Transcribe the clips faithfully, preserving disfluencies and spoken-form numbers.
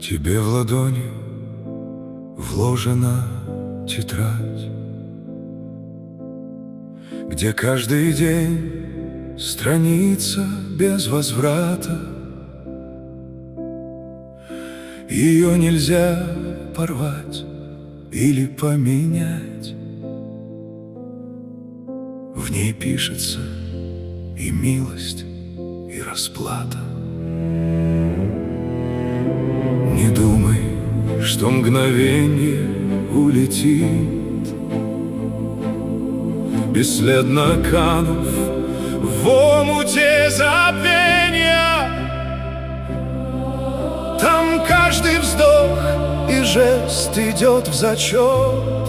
Тебе в ладони вложена тетрадь, где каждый день страница без возврата. Ее нельзя порвать или поменять. В ней пишется и милость, и расплата. Не думай, что мгновенье улетит, бесследно канув в омуте забвения. Там каждый вздох и жест идет в зачет,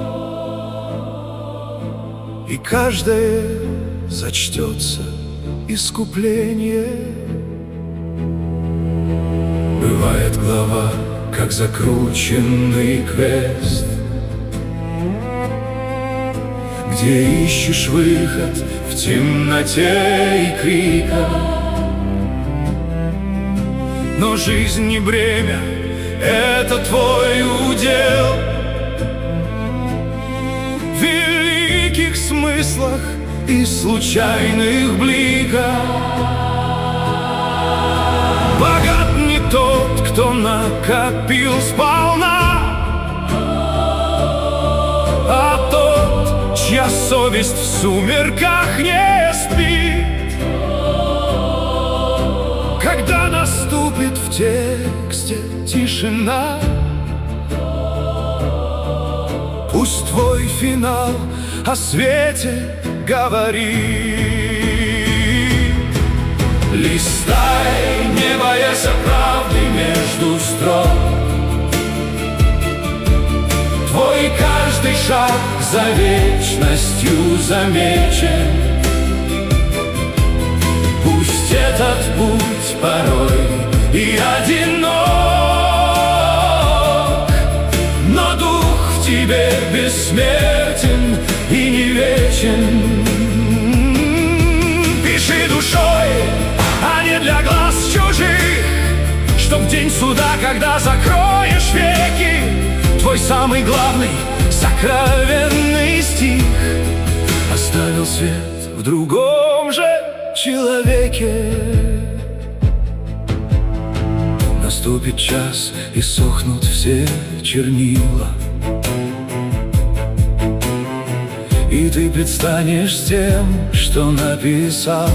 и каждое зачтется искупление. Бывает глава, как закрученный квест, где ищешь выход в темноте и крика. Но жизнь не бремя, это твой удел. В великих смыслах и случайных бликах богат не тот, кто накопил сполна, а тот, чья совесть в сумерках не спит. Когда наступит в тексте тишина, пусть твой финал о свете говорит. Листай, не боясь правды между строк. Твой каждый шаг за вечностью замечен. Пусть этот путь порой и одинок, но дух в тебе бессмертен и не вечен. Пиши душой, а не для глаз чужих, чтоб в день суда, когда закроешь веки, твой самый главный, сокровенный стих оставил свет в другом же человеке. Наступит час, и сохнут все чернила, и ты предстанешь тем, что написал,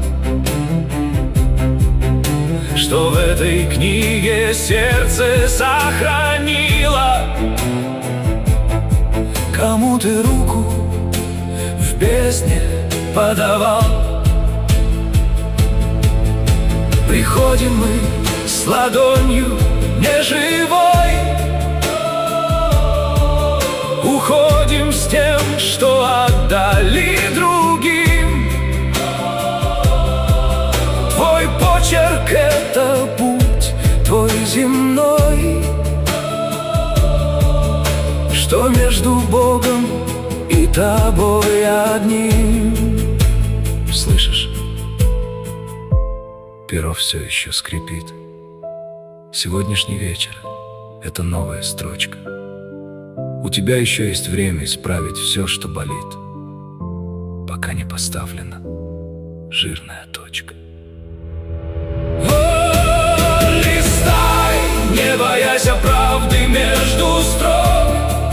что в этой книге сердце сохранило. Кому ты руку в бездне подавал? Приходим мы с ладонью неживой, уходим с тем, что отдали другим. Твой почерк — это путь твой земной, что между Богом и тобой одним. Слышишь? Перо все еще скрипит. Сегодняшний вечер — это новая строчка. У тебя еще есть время исправить все, что болит, пока не поставлена жирная точка. О, листай, не боясь правды между строк.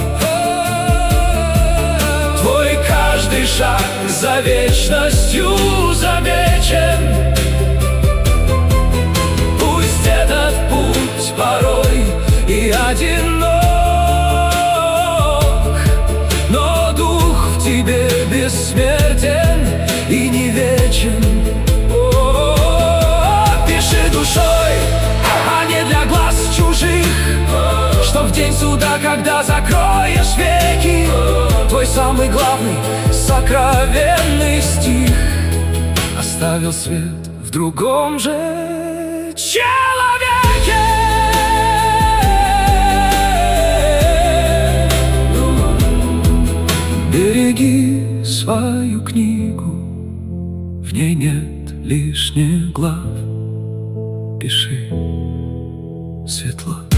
Твой каждый шаг за вечностью замечен. Пусть этот путь порой и одинок, но дух в тебе бессмертен и не вечен. О-о-о, пиши душой, а не для глаз чужих, что в день суда, когда закроешь веки, твой самый главный, сокровенный стих оставил свет в другом же человеке. Береги свою книгу, в ней нет лишних глав. Пиши. светло.